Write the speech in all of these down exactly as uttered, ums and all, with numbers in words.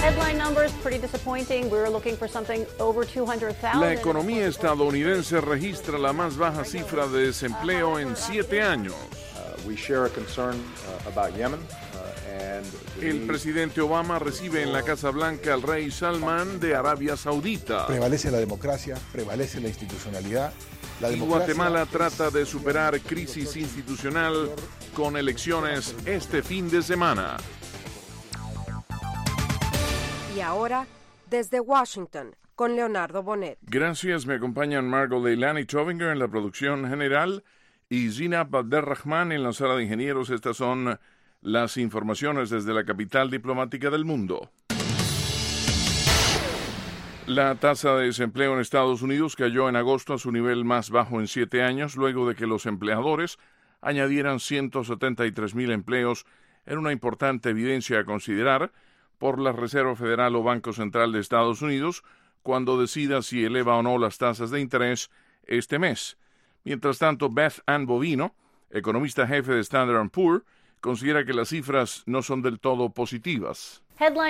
La economía estadounidense registra la más baja cifra de desempleo en siete años. El presidente Obama recibe en la Casa Blanca al rey Salman de Arabia Saudita. Prevalece la democracia, prevalece la institucionalidad. La y democracia... Guatemala trata de superar crisis institucional con elecciones este fin de semana. Y ahora, desde Washington, con Leonardo Bonet. Gracias, me acompañan Margot Leilani Tovinger en la producción general y Zinab Abderrahman en la sala de ingenieros. Estas son las informaciones desde la capital diplomática del mundo. La tasa de desempleo en Estados Unidos cayó en agosto a su nivel más bajo en siete años, luego de que los empleadores añadieran ciento setenta y tres mil empleos en una importante evidencia a considerar por la Reserva Federal o Banco Central de Estados Unidos cuando decida si eleva o no las tasas de interés este mes. Mientras tanto, Beth Ann Bovino, economista jefe de Standard and Poor's, considera que las cifras no son del todo positivas.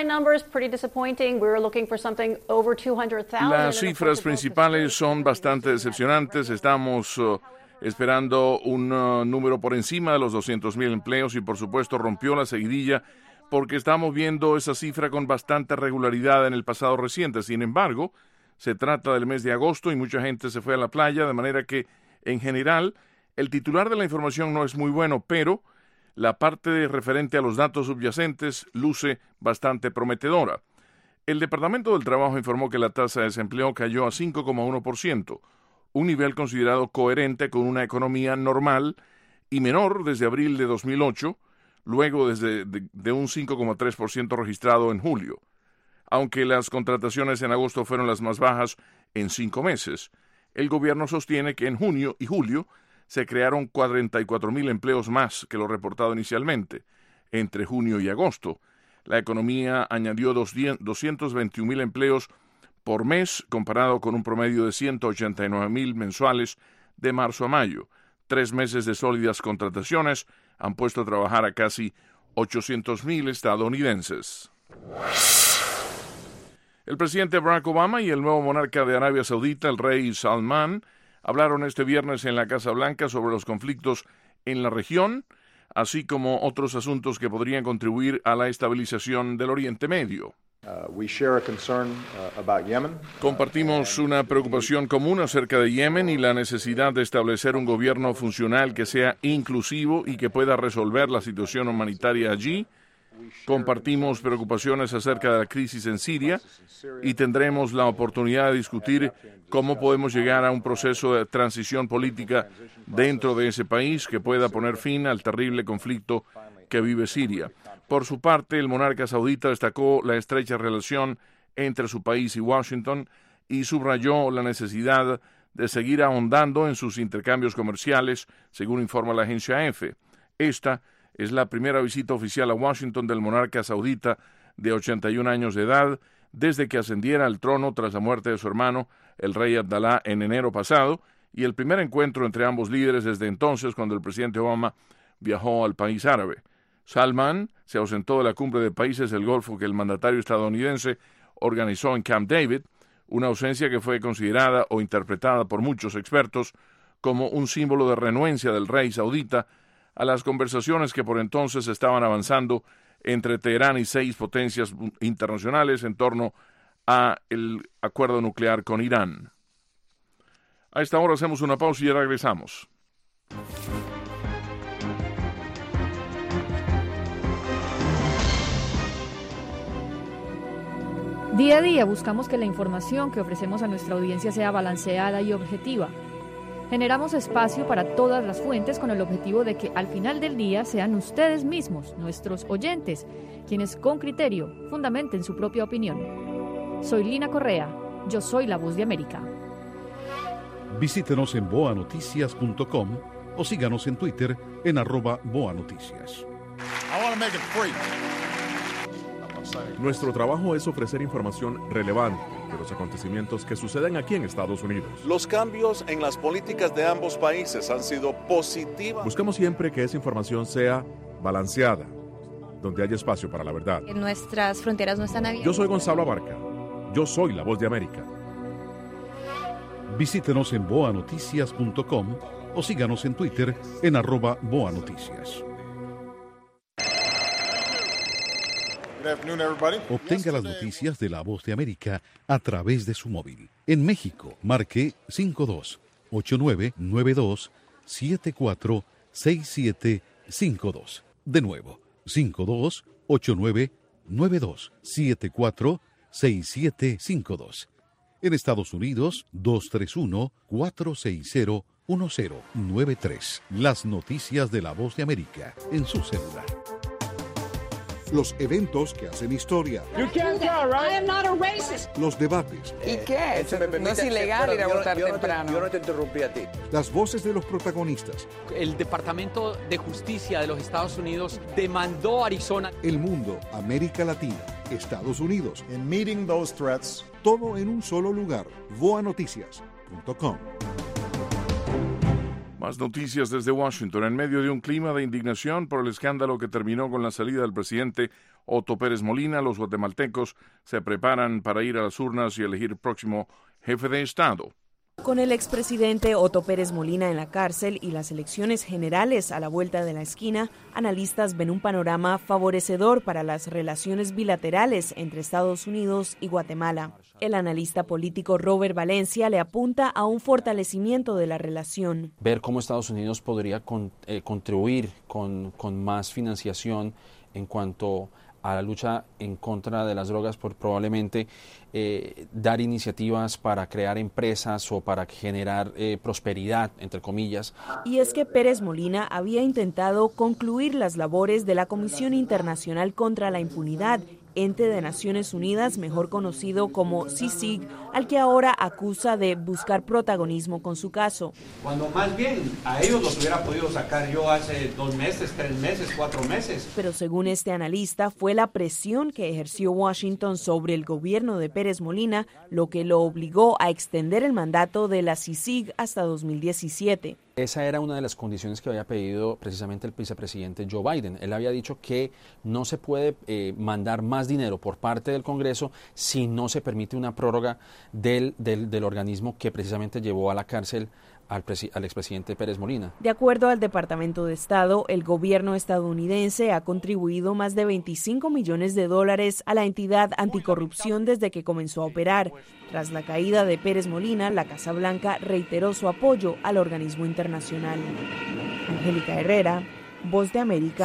Las cifras principales son bastante decepcionantes. Estamos uh, esperando un uh, número por encima de los doscientos mil empleos y, por supuesto, rompió la seguidilla porque estamos viendo esa cifra con bastante regularidad en el pasado reciente. Sin embargo, se trata del mes de agosto y mucha gente se fue a la playa, de manera que, en general, el titular de la información no es muy bueno, pero la parte referente a los datos subyacentes luce bastante prometedora. El Departamento del Trabajo informó que la tasa de desempleo cayó a cinco coma uno por ciento, un nivel considerado coherente con una economía normal y menor desde abril de dos mil ocho, luego desde de, de un cinco coma tres por ciento registrado en julio. Aunque las contrataciones en agosto fueron las más bajas en cinco meses, el gobierno sostiene que en junio y julio se crearon cuarenta y cuatro mil empleos más que lo reportado inicialmente. Entre junio y agosto, la economía añadió doscientos veintiún mil empleos por mes, comparado con un promedio de ciento ochenta y nueve mil mensuales de marzo a mayo. Tres meses de sólidas contrataciones han puesto a trabajar a casi ochocientos mil estadounidenses. El presidente Barack Obama y el nuevo monarca de Arabia Saudita, el rey Salman, hablaron este viernes en la Casa Blanca sobre los conflictos en la región, así como otros asuntos que podrían contribuir a la estabilización del Oriente Medio. Uh, we share a concern, uh, about Yemen. Compartimos una preocupación común acerca de Yemen y la necesidad de establecer un gobierno funcional que sea inclusivo y que pueda resolver la situación humanitaria allí. Compartimos preocupaciones acerca de la crisis en Siria y tendremos la oportunidad de discutir cómo podemos llegar a un proceso de transición política dentro de ese país que pueda poner fin al terrible conflicto que vive Siria. Por su parte, el monarca saudita destacó la estrecha relación entre su país y Washington y subrayó la necesidad de seguir ahondando en sus intercambios comerciales, según informa la agencia A F. Esta es la primera visita oficial a Washington del monarca saudita de ochenta y un años de edad desde que ascendiera al trono tras la muerte de su hermano, el rey Abdalá, en enero pasado, y el primer encuentro entre ambos líderes desde entonces, cuando el presidente Obama viajó al país árabe. Salman se ausentó de la cumbre de países del Golfo que el mandatario estadounidense organizó en Camp David, una ausencia que fue considerada o interpretada por muchos expertos como un símbolo de renuencia del rey saudita a las conversaciones que por entonces estaban avanzando entre Teherán y seis potencias internacionales en torno a el acuerdo nuclear con Irán. A esta hora hacemos una pausa y ya regresamos. Día a día buscamos que la información que ofrecemos a nuestra audiencia sea balanceada y objetiva. Generamos espacio para todas las fuentes con el objetivo de que al final del día sean ustedes mismos, nuestros oyentes, quienes con criterio fundamenten su propia opinión. Soy Lina Correa, yo soy la Voz de América. Visítenos en boa noticias punto com o síganos en Twitter en arroba boanoticias. Nuestro trabajo es ofrecer información relevante de los acontecimientos que suceden aquí en Estados Unidos. Los cambios en las políticas de ambos países han sido positivos. Buscamos siempre que esa información sea balanceada, donde hay espacio para la verdad. Nuestras fronteras no están abiertas. Yo soy Gonzalo Abarca. Yo soy la voz de América. Visítenos en boa noticias punto com o síganos en Twitter en arroba boanoticias. Obtenga las noticias de La Voz de América a través de su móvil. En México, marque cinco dos ocho nueve nueve dos siete cuatro seis siete cinco dos. De nuevo, cinco dos ocho nueve nueve dos siete cuatro seis siete cinco dos. En Estados Unidos, dos tres uno cuatro seis cero uno cero nueve tres. Las noticias de La Voz de América en su celular. Los eventos que hacen historia. You can't tell, right? I am not a racist. Los debates. ¿Y qué? No es ilegal ir a votar yo, yo temprano. No te, yo no te interrumpí a ti. Las voces de los protagonistas. El Departamento de Justicia de los Estados Unidos demandó a Arizona. El mundo, América Latina, Estados Unidos. In meeting those threats. Todo en un solo lugar. boa noticias punto com. Más noticias desde Washington. En medio de un clima de indignación por el escándalo que terminó con la salida del presidente Otto Pérez Molina, los guatemaltecos se preparan para ir a las urnas y elegir próximo jefe de Estado. Con el expresidente Otto Pérez Molina en la cárcel y las elecciones generales a la vuelta de la esquina, analistas ven un panorama favorecedor para las relaciones bilaterales entre Estados Unidos y Guatemala. El analista político Robert Valencia le apunta a un fortalecimiento de la relación. Ver cómo Estados Unidos podría con, eh, contribuir con, con más financiación en cuanto a la lucha en contra de las drogas, por probablemente eh, dar iniciativas para crear empresas o para generar eh, prosperidad, entre comillas. Y es que Pérez Molina había intentado concluir las labores de la Comisión Internacional contra la Impunidad, ente de Naciones Unidas, mejor conocido como C I C I G, al que ahora acusa de buscar protagonismo con su caso. Cuando más bien a ellos los hubiera podido sacar yo hace dos meses, tres meses, cuatro meses. Pero según este analista, fue la presión que ejerció Washington sobre el gobierno de Pérez Molina lo que lo obligó a extender el mandato de la C I C I G hasta dos mil diecisiete. Esa era una de las condiciones que había pedido precisamente el vicepresidente Joe Biden. Él había dicho que no se puede eh, mandar más dinero por parte del Congreso si no se permite una prórroga del, del, del organismo que precisamente llevó a la cárcel al, presi- al expresidente Pérez Molina. De acuerdo al Departamento de Estado, el gobierno estadounidense ha contribuido más de veinticinco millones de dólares a la entidad anticorrupción desde que comenzó a operar. Tras la caída de Pérez Molina, la Casa Blanca reiteró su apoyo al organismo internacional. Angélica Herrera, Voz de América,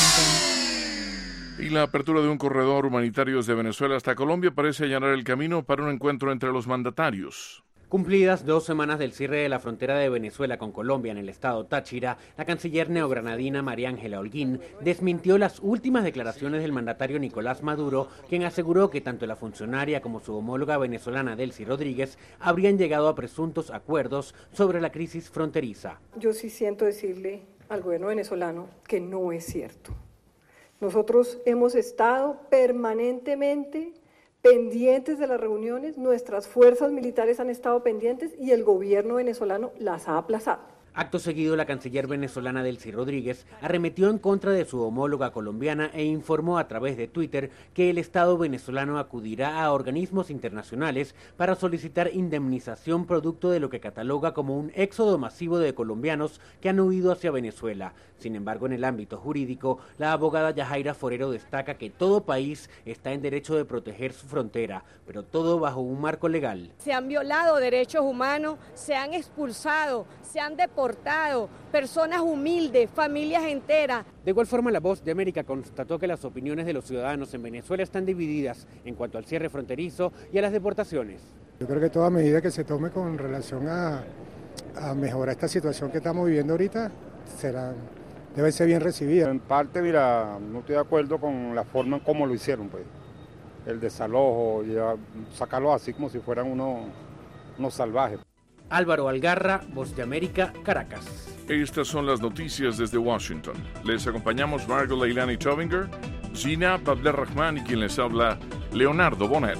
Washington. Y la apertura de un corredor humanitario desde Venezuela hasta Colombia parece allanar el camino para un encuentro entre los mandatarios. Cumplidas dos semanas del cierre de la frontera de Venezuela con Colombia en el estado Táchira, la canciller neogranadina María Ángela Holguín desmintió las últimas declaraciones del mandatario Nicolás Maduro, quien aseguró que tanto la funcionaria como su homóloga venezolana Delcy Rodríguez habrían llegado a presuntos acuerdos sobre la crisis fronteriza. Yo sí siento decirle al gobierno venezolano que no es cierto. Nosotros hemos estado permanentemente pendientes de las reuniones, nuestras fuerzas militares han estado pendientes y el gobierno venezolano las ha aplazado. Acto seguido, la canciller venezolana Delcy Rodríguez arremetió en contra de su homóloga colombiana e informó a través de Twitter que el Estado venezolano acudirá a organismos internacionales para solicitar indemnización producto de lo que cataloga como un éxodo masivo de colombianos que han huido hacia Venezuela. Sin embargo, en el ámbito jurídico, la abogada Yajaira Forero destaca que todo país está en derecho de proteger su frontera, pero todo bajo un marco legal. Se han violado derechos humanos, se han expulsado, se han deportado personas humildes, familias enteras. De igual forma, La Voz de América constató que las opiniones de los ciudadanos en Venezuela están divididas en cuanto al cierre fronterizo y a las deportaciones. Yo creo que toda medida que se tome con relación a, a mejorar esta situación que estamos viviendo ahorita será, debe ser bien recibida. En parte, mira, no estoy de acuerdo con la forma en cómo lo hicieron, pues. El desalojo, y a, sacarlos así como si fueran unos, unos salvajes. Álvaro Algarra, Voz de América, Caracas. Estas son las noticias desde Washington. Les acompañamos Margot Leilani Tovinger, Zinab Abderrahman y quien les habla, Leonardo Bonet.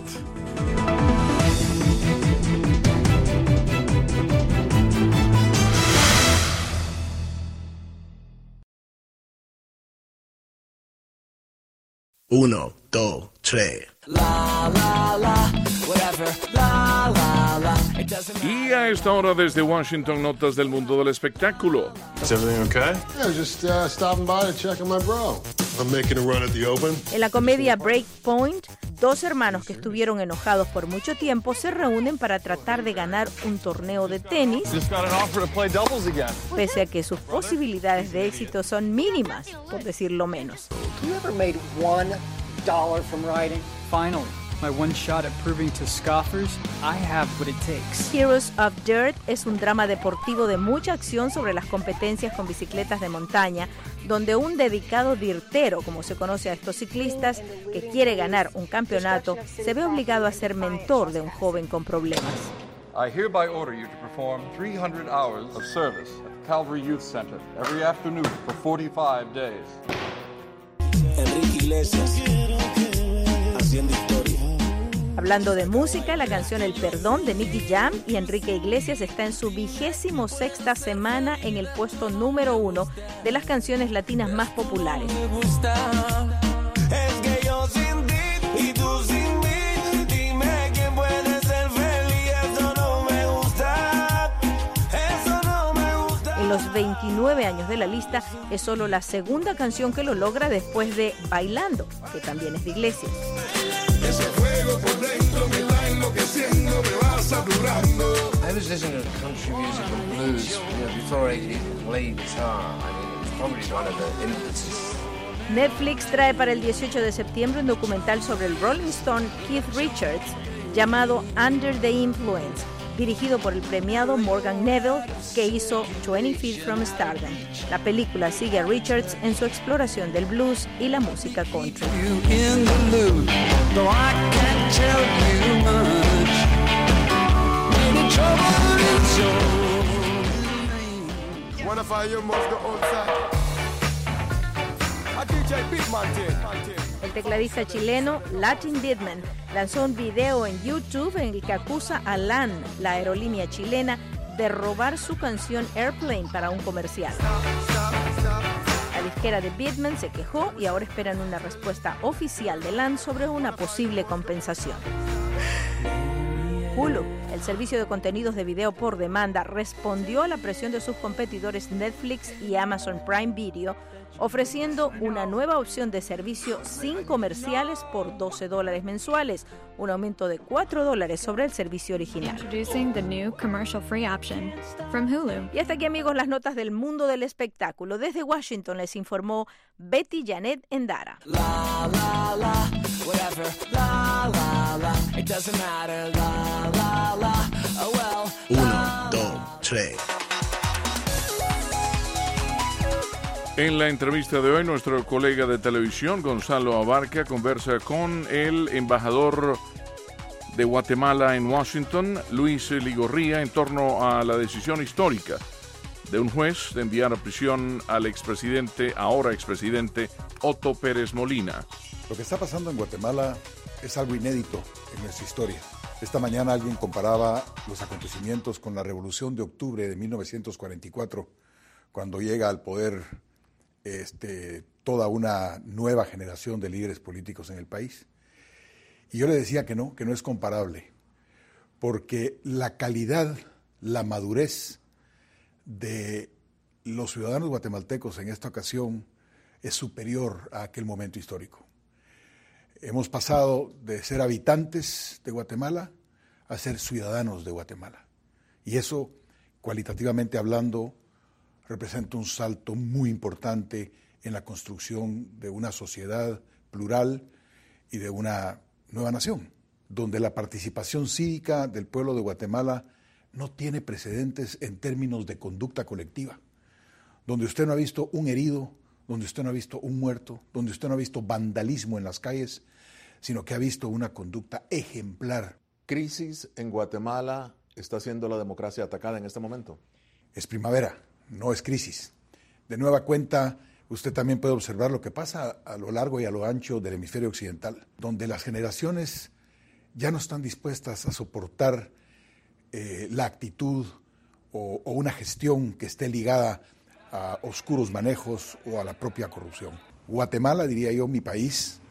Uno, dos, tres. La, la, la, whatever, la, la, la. Y a esta hora desde Washington, notas del mundo del espectáculo. Is everything okay? Yeah, just uh, stopping by to check on my bro. I'm making a run at the Open. En la comedia Breakpoint, dos hermanos que estuvieron enojados por mucho tiempo se reúnen para tratar de ganar un torneo de tenis, Just got an offer to play doubles again. pese a que sus posibilidades de éxito son mínimas, por decirlo menos. You ever made one dollar from writing? Finally, my one shot at proving to scoffers I have what it takes. Heroes of Dirt es un drama deportivo de mucha acción sobre las competencias con bicicletas de montaña, donde un dedicado dirtero, como se conoce a estos ciclistas, que quiere ganar un campeonato, se ve obligado a ser mentor de un joven con problemas. I hereby order you to perform three hundred hours of service at the Calvary Youth Center every afternoon for forty-five days. Enrique Iglesias, haciendo historia. Hablando de música, la canción El Perdón de Nicky Jam y Enrique Iglesias está en su vigésimo sexta semana en el puesto número uno de las canciones latinas más populares. En los veintinueve años de la lista es solo la segunda canción que lo logra después de Bailando, que también es de Iglesias. Ese fuego por dentro me está enloqueciendo, me va saturando. I was listening to country music and blues, you know, before I could even play guitar. I mean, it was probably one of the influences. Netflix trae para el dieciocho de septiembre un documental sobre el Rolling Stone Keith Richards llamado Under the Influence, dirigido por el premiado Morgan Neville, que hizo twenty feet from Stardom. La película sigue a Richards en su exploración del blues y la música country. El tecladista chileno Latin Deadman lanzó un video en YouTube en el que acusa a L A N, la aerolínea chilena, de robar su canción Airplane para un comercial. La disquera de Deadman se quejó y ahora esperan una respuesta oficial de L A N sobre una posible compensación. Hulu, el servicio de contenidos de video por demanda, respondió a la presión de sus competidores Netflix y Amazon Prime Video, ofreciendo una nueva opción de servicio sin comerciales por doce dólares mensuales, un aumento de cuatro dólares sobre el servicio original. Introducing the new commercial-free option from Hulu. Y hasta aquí, amigos, las notas del mundo del espectáculo. Desde Washington les informó Betty Janet Endara. La, la, la, whatever, la, la, la, it doesn't matter, la, la, la, oh well. Uno, dos, tres. En la entrevista de hoy, nuestro colega de televisión, Gonzalo Abarca, conversa con el embajador de Guatemala en Washington, Luis Ligorría, en torno a la decisión histórica de un juez de enviar a prisión al expresidente, ahora expresidente, Otto Pérez Molina. Lo que está pasando en Guatemala es algo inédito en nuestra historia. Esta mañana alguien comparaba los acontecimientos con la Revolución de Octubre de mil novecientos cuarenta y cuatro, cuando llega al poder Este, toda una nueva generación de líderes políticos en el país. Y yo le decía que no, que no es comparable, porque la calidad, la madurez de los ciudadanos guatemaltecos en esta ocasión es superior a aquel momento histórico. Hemos pasado de ser habitantes de Guatemala a ser ciudadanos de Guatemala. Y eso, cualitativamente hablando, representa un salto muy importante en la construcción de una sociedad plural y de una nueva nación, donde la participación cívica del pueblo de Guatemala no tiene precedentes en términos de conducta colectiva, donde usted no ha visto un herido, donde usted no ha visto un muerto, donde usted no ha visto vandalismo en las calles, sino que ha visto una conducta ejemplar. ¿Crisis en Guatemala está siendo la democracia atacada en este momento? Es primavera. No es crisis. De nueva cuenta, usted también puede observar lo que pasa a lo largo y a lo ancho del hemisferio occidental, donde las generaciones ya no están dispuestas a soportar eh, la actitud o, o una gestión que esté ligada a oscuros manejos o a la propia corrupción. Guatemala, diría yo, mi país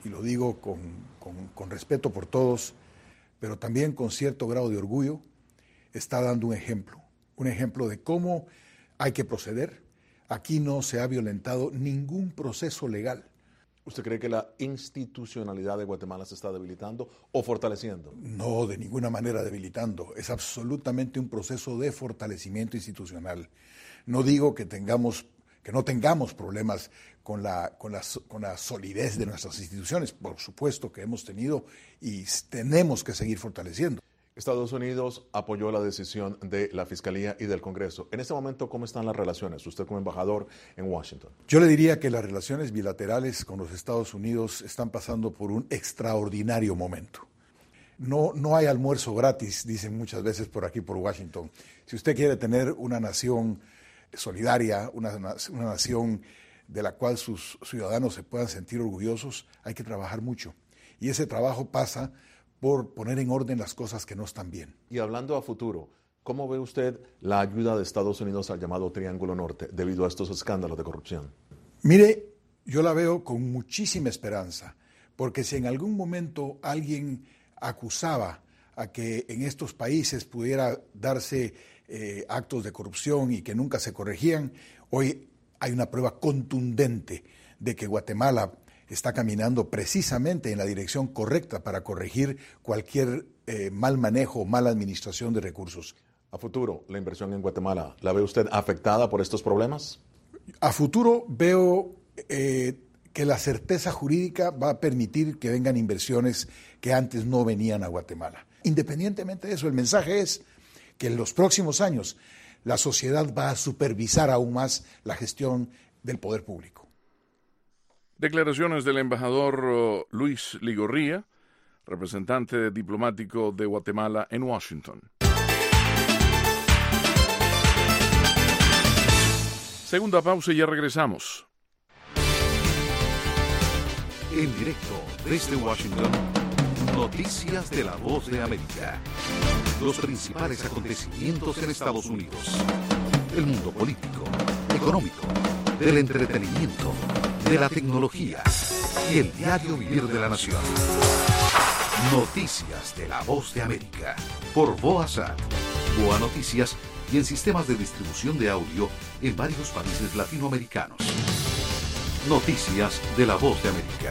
y lo digo con, con, con respeto por todos, pero también con cierto grado de orgullo, está dando un ejemplo, un ejemplo de cómo hay que proceder. Aquí no se ha violentado ningún proceso legal. ¿Usted cree que la institucionalidad de Guatemala se está debilitando o fortaleciendo? No, de ninguna manera debilitando. Es absolutamente un proceso de fortalecimiento institucional. No digo que tengamos, que no tengamos problemas con la, con la, con la solidez de nuestras instituciones. Por supuesto que hemos tenido y tenemos que seguir fortaleciendo. Estados Unidos apoyó la decisión de la Fiscalía y del Congreso. En este momento, ¿cómo están las relaciones? Usted como embajador en Washington. Yo le diría que las relaciones bilaterales con los Estados Unidos están pasando por un extraordinario momento. No, no hay almuerzo gratis, dicen muchas veces por aquí, por Washington. Si usted quiere tener una nación solidaria, una, una nación de la cual sus ciudadanos se puedan sentir orgullosos, hay que trabajar mucho. Y ese trabajo pasa por poner en orden las cosas que no están bien. Y hablando a futuro, ¿cómo ve usted la ayuda de Estados Unidos al llamado Triángulo Norte debido a estos escándalos de corrupción? Mire, yo la veo con muchísima esperanza, porque si en algún momento alguien acusaba a que en estos países pudiera darse eh, actos de corrupción y que nunca se corregían, hoy hay una prueba contundente de que Guatemala está caminando precisamente en la dirección correcta para corregir cualquier eh, mal manejo o mala administración de recursos. A futuro, ¿la inversión en Guatemala la ve usted afectada por estos problemas? A futuro veo eh, que la certeza jurídica va a permitir que vengan inversiones que antes no venían a Guatemala. Independientemente de eso, el mensaje es que en los próximos años la sociedad va a supervisar aún más la gestión del poder público. Declaraciones del embajador uh, Luis Ligorría, representante diplomático de Guatemala en Washington. Segunda pausa y ya regresamos. En directo desde Washington, noticias de la Voz de América. Los principales acontecimientos en Estados Unidos. El mundo político, económico, del entretenimiento, de la tecnología y el diario vivir de la nación. Noticias de la Voz de América por Voasat, Boa Noticias y en sistemas de distribución de audio en varios países latinoamericanos. Noticias de la Voz de América.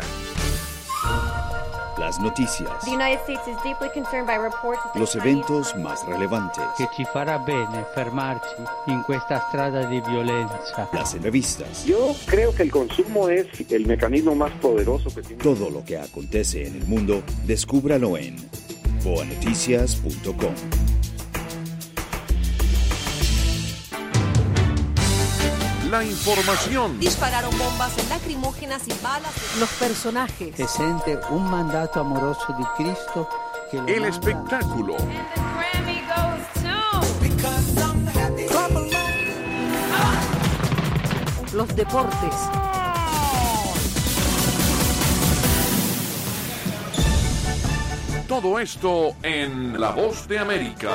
Las noticias. The United States is deeply concerned by reports that Los eventos más relevantes. Che ci farà bene fermarci in questa strada di violenza. Las entrevistas. Yo creo que el consumo es el mecanismo más poderoso que tiene. Todo lo que acontece en el mundo, descúbralo en boa noticias punto com. La información. Dispararon bombas lacrimógenas y balas. Los personajes. Se siente un mandato amoroso de Cristo. Que El manda. Espectáculo. Los deportes. Todo esto en La Voz de América.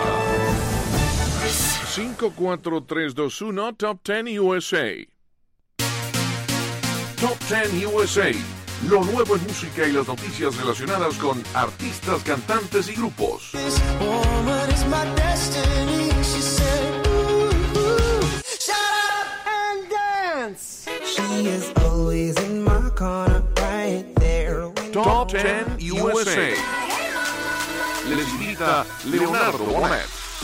cinco, cuatro, tres, dos, uno, Top diez U S A. Top diez U S A. Lo nuevo en música y las noticias relacionadas con artistas, cantantes y grupos. Top diez U S A. Les invita Leonardo Bonet.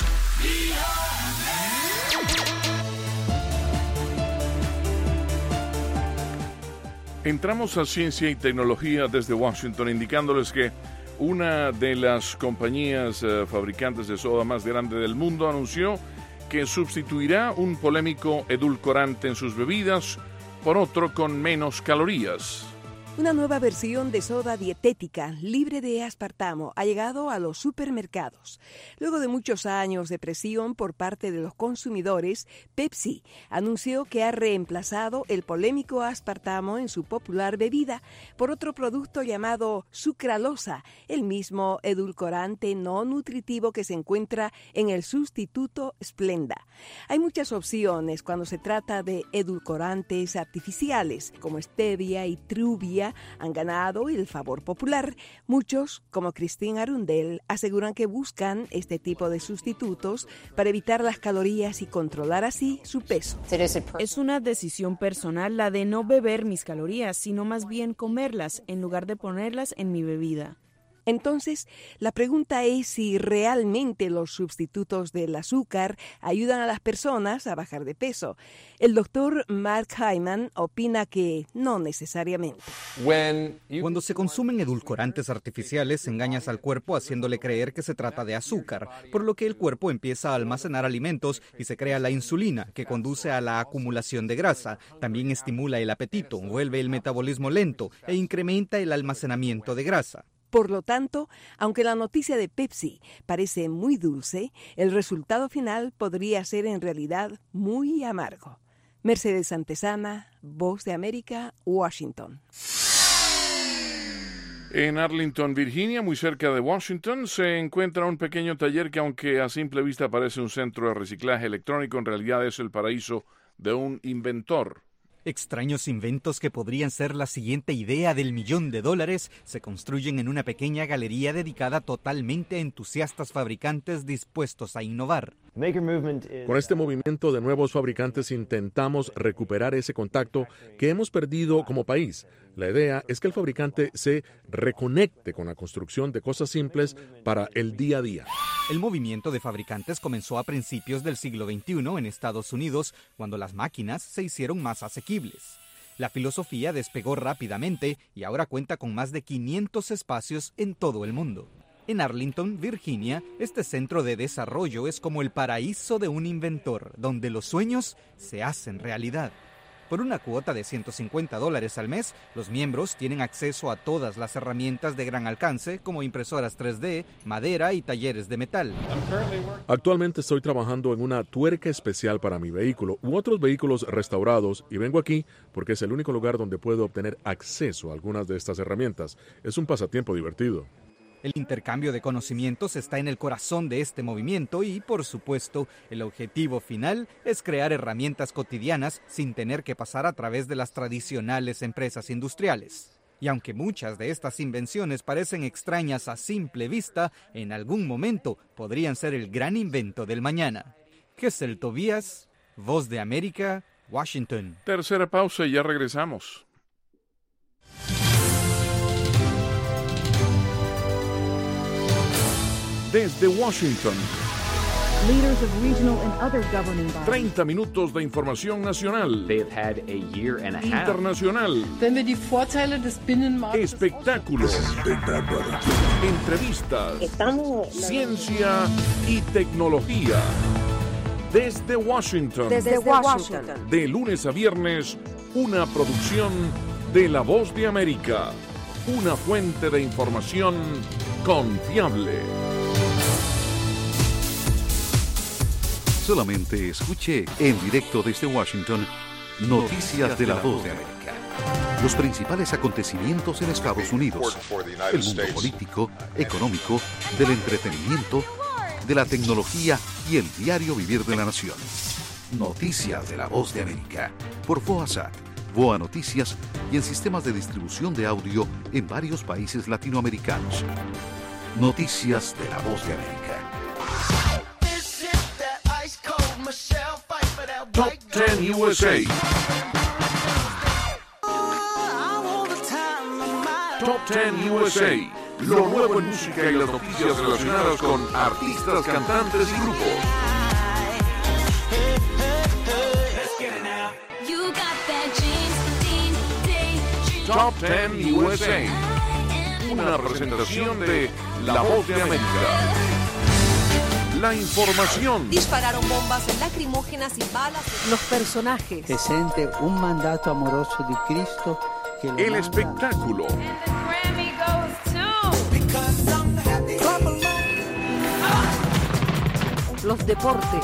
Entramos a ciencia y tecnología desde Washington, indicándoles que una de las compañías uh, fabricantes de soda más grande del mundo anunció que sustituirá un polémico edulcorante en sus bebidas por otro con menos calorías. Una nueva versión de soda dietética libre de aspartamo ha llegado a los supermercados. Luego de muchos años de presión por parte de los consumidores, Pepsi anunció que ha reemplazado el polémico aspartamo en su popular bebida por otro producto llamado sucralosa, el mismo edulcorante no nutritivo que se encuentra en el sustituto Splenda. Hay muchas opciones cuando se trata de edulcorantes artificiales, como stevia y truvia, día han ganado el favor popular. Muchos, como Christine Arundel, aseguran que buscan este tipo de sustitutos para evitar las calorías y controlar así su peso. Es una decisión personal la de no beber mis calorías, sino más bien comerlas en lugar de ponerlas en mi bebida. Entonces, la pregunta es si realmente los sustitutos del azúcar ayudan a las personas a bajar de peso. El doctor Mark Hyman opina que no necesariamente. Cuando se consumen edulcorantes artificiales, engañas al cuerpo haciéndole creer que se trata de azúcar, por lo que el cuerpo empieza a almacenar alimentos y se crea la insulina, que conduce a la acumulación de grasa. También estimula el apetito, vuelve el metabolismo lento e incrementa el almacenamiento de grasa. Por lo tanto, aunque la noticia de Pepsi parece muy dulce, el resultado final podría ser en realidad muy amargo. Mercedes Santezana, Voz de América, Washington. En Arlington, Virginia, muy cerca de Washington, se encuentra un pequeño taller que, aunque a simple vista parece un centro de reciclaje electrónico, en realidad es el paraíso de un inventor. Extraños inventos que podrían ser la siguiente idea del millón de dólares se construyen en una pequeña galería dedicada totalmente a entusiastas fabricantes dispuestos a innovar. Con este movimiento de nuevos fabricantes intentamos recuperar ese contacto que hemos perdido como país. La idea es que el fabricante se reconecte con la construcción de cosas simples para el día a día. El movimiento de fabricantes comenzó a principios del siglo veintiuno en Estados Unidos, cuando las máquinas se hicieron más asequibles. La filosofía despegó rápidamente y ahora cuenta con más de quinientos espacios en todo el mundo. En Arlington, Virginia, este centro de desarrollo es como el paraíso de un inventor, donde los sueños se hacen realidad. Por una cuota de ciento cincuenta dólares al mes, los miembros tienen acceso a todas las herramientas de gran alcance, como impresoras tres D, madera y talleres de metal. Actualmente estoy trabajando en una tuerca especial para mi vehículo u otros vehículos restaurados y vengo aquí porque es el único lugar donde puedo obtener acceso a algunas de estas herramientas. Es un pasatiempo divertido. El intercambio de conocimientos está en el corazón de este movimiento y, por supuesto, el objetivo final es crear herramientas cotidianas sin tener que pasar a través de las tradicionales empresas industriales. Y aunque muchas de estas invenciones parecen extrañas a simple vista, en algún momento podrían ser el gran invento del mañana. Gesell Tobías, Voz de América, Washington. Tercera pausa y ya regresamos. Desde Washington, treinta minutos de información nacional, internacional, espectáculos, entrevistas, ciencia y tecnología. Desde Washington, Desde Washington, de lunes a viernes, una producción de La Voz de América, una fuente de información confiable. Solamente escuche en directo desde Washington Noticias de la Voz de América. Los principales acontecimientos en Estados Unidos, el mundo político, económico, del entretenimiento, de la tecnología y el diario vivir de la nación. Noticias de la Voz de América por VOASAT, VOA Noticias y en sistemas de distribución de audio en varios países latinoamericanos. Noticias de la Voz de América. Top diez U S A. Top diez U S A. Lo nuevo en música y las noticias relacionadas con artistas, cantantes y grupos. Top diez U S A. Una presentación de La Voz de América. La información. Dispararon bombas lacrimógenas y balas. Los personajes. Se siente un mandato amoroso de Cristo. Que lo El manda. espectáculo. Los deportes.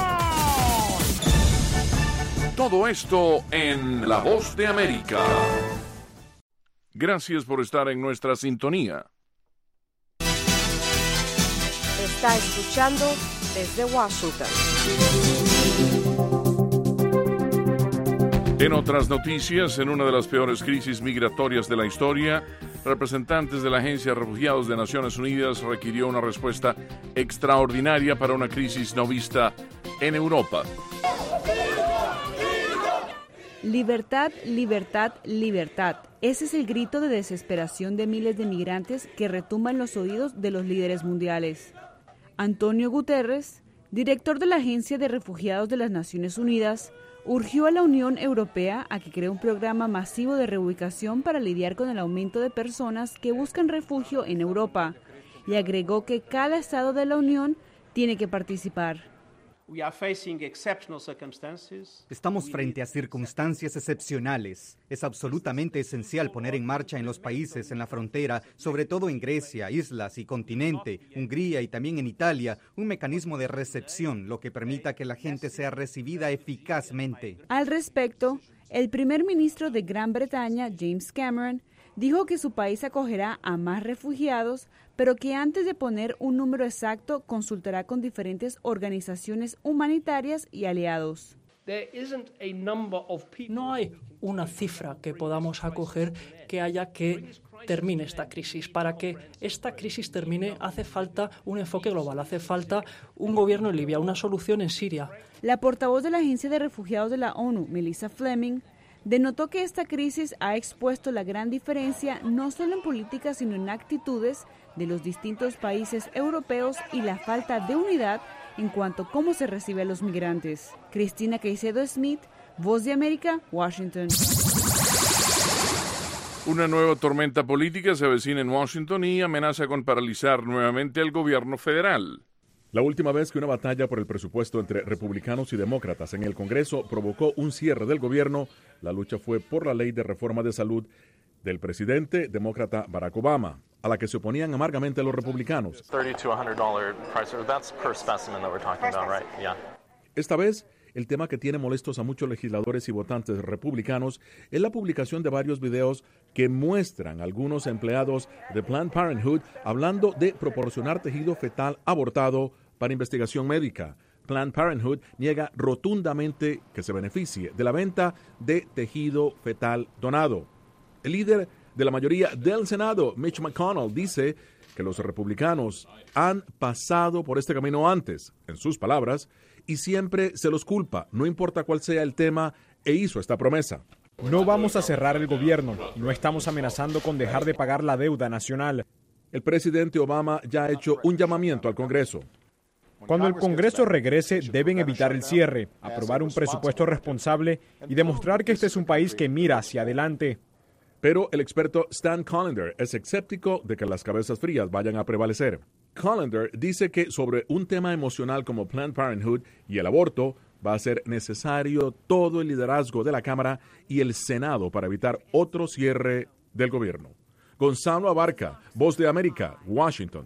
Todo esto en La Voz de América. Gracias por estar en nuestra sintonía. Está escuchando desde Washington. En otras noticias, en una de las peores crisis migratorias de la historia, representantes de la Agencia de Refugiados de Naciones Unidas requirió una respuesta extraordinaria para una crisis no vista en Europa. Libertad, libertad, libertad. Ese es el grito de desesperación de miles de migrantes que retumba en los oídos de los líderes mundiales. Antonio Guterres, director de la Agencia de Refugiados de las Naciones Unidas, urgió a la Unión Europea a que cree un programa masivo de reubicación para lidiar con el aumento de personas que buscan refugio en Europa y agregó que cada Estado de la Unión tiene que participar. Estamos frente a circunstancias excepcionales. Es absolutamente esencial poner en marcha en los países en la frontera, sobre todo en Grecia, islas y continente, Hungría y también en Italia, un mecanismo de recepción, lo que permita que la gente sea recibida eficazmente. Al respecto, el primer ministro de Gran Bretaña, James Cameron, dijo que su país acogerá a más refugiados, pero que antes de poner un número exacto consultará con diferentes organizaciones humanitarias y aliados. No hay una cifra que podamos acoger que haya que termine esta crisis. Para que esta crisis termine hace falta un enfoque global, hace falta un gobierno en Libia, una solución en Siria. La portavoz de la Agencia de Refugiados de la ONU, Melissa Fleming, denotó que esta crisis ha expuesto la gran diferencia no solo en políticas sino en actitudes de los distintos países europeos y la falta de unidad en cuanto a cómo se recibe a los migrantes. Cristina Caicedo Smith, Voz de América, Washington. Una nueva tormenta política se avecina en Washington y amenaza con paralizar nuevamente al gobierno federal. La última vez que una batalla por el presupuesto entre republicanos y demócratas en el Congreso provocó un cierre del gobierno, la lucha fue por la ley de reforma de salud del presidente demócrata Barack Obama, a la que se oponían amargamente los republicanos. Esta vez, el tema que tiene molestos a muchos legisladores y votantes republicanos es la publicación de varios videos que muestran a algunos empleados de Planned Parenthood hablando de proporcionar tejido fetal abortado para investigación médica. Planned Parenthood niega rotundamente que se beneficie de la venta de tejido fetal donado. El líder de la mayoría del Senado, Mitch McConnell, dice que los republicanos han pasado por este camino antes, en sus palabras, y siempre se los culpa, no importa cuál sea el tema, e hizo esta promesa. No vamos a cerrar el gobierno y no estamos amenazando con dejar de pagar la deuda nacional. El presidente Obama ya ha hecho un llamamiento al Congreso. Cuando el Congreso regrese, deben evitar el cierre, aprobar un presupuesto responsable y demostrar que este es un país que mira hacia adelante. Pero el experto Stan Collender es escéptico de que las cabezas frías vayan a prevalecer. Collender dice que sobre un tema emocional como Planned Parenthood y el aborto, va a ser necesario todo el liderazgo de la Cámara y el Senado para evitar otro cierre del gobierno. Gonzalo Abarca, Voz de América, Washington.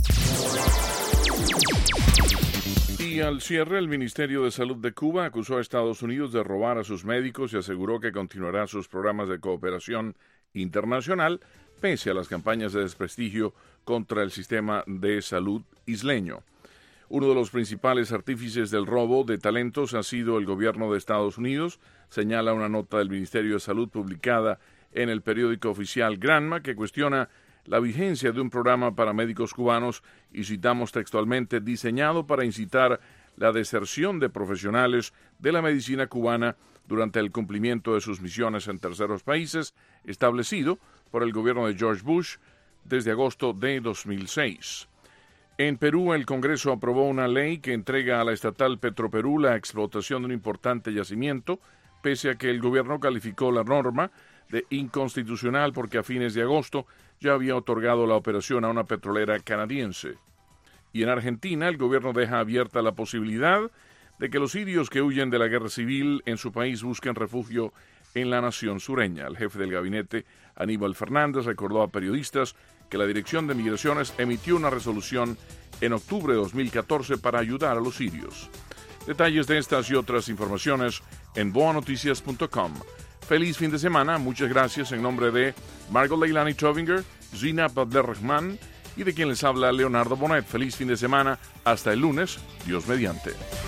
Y al cierre, el Ministerio de Salud de Cuba acusó a Estados Unidos de robar a sus médicos y aseguró que continuará sus programas de cooperación internacional pese a las campañas de desprestigio contra el sistema de salud isleño. Uno de los principales artífices del robo de talentos ha sido el gobierno de Estados Unidos, señala una nota del Ministerio de Salud publicada en el periódico oficial Granma, que cuestiona la vigencia de un programa para médicos cubanos y citamos textualmente, diseñado para incitar la deserción de profesionales de la medicina cubana durante el cumplimiento de sus misiones en terceros países, establecido por el gobierno de George Bush desde agosto de dos mil seis. En Perú, el Congreso aprobó una ley que entrega a la estatal Petroperú la explotación de un importante yacimiento, pese a que el gobierno calificó la norma de inconstitucional porque a fines de agosto ya había otorgado la operación a una petrolera canadiense. Y en Argentina, el gobierno deja abierta la posibilidad de que los sirios que huyen de la guerra civil en su país busquen refugio en la nación sureña. El jefe del gabinete, Aníbal Fernández, recordó a periodistas que la Dirección de Migraciones emitió una resolución en octubre de dos mil catorce para ayudar a los sirios. Detalles de estas y otras informaciones en boa noticias punto com. Feliz fin de semana, muchas gracias en nombre de Margot Leilani Trovinger, Zina Abdelrahman y de quien les habla Leonardo Bonet. Feliz fin de semana, hasta el lunes, Dios mediante.